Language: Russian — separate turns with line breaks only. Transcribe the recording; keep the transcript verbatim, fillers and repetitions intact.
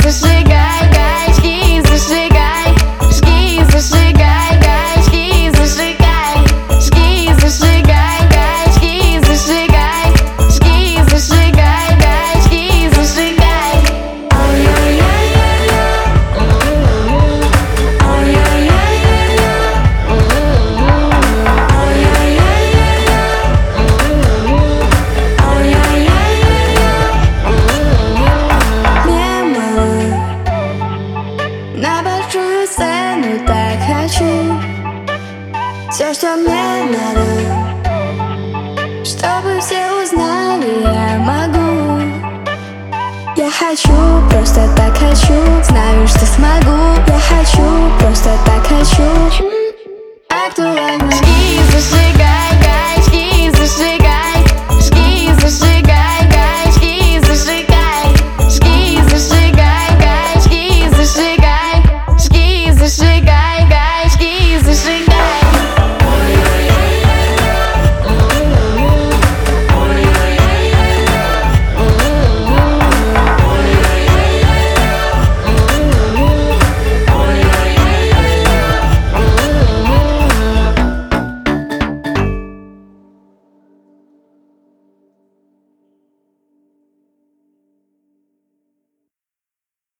зажигай, гай, жги, зажигай, жги, зажигай, гай, жги, зажигай, жги, зажигай, гай, жги, зажигай, жги, зажигай, гай, жги, зажигай.
На большую сцену так хочу. Все, что мне надо, чтобы все узнали, я могу. Я хочу, просто так хочу. Знаю, что смогу. Я хочу, просто так хочу. Актуально.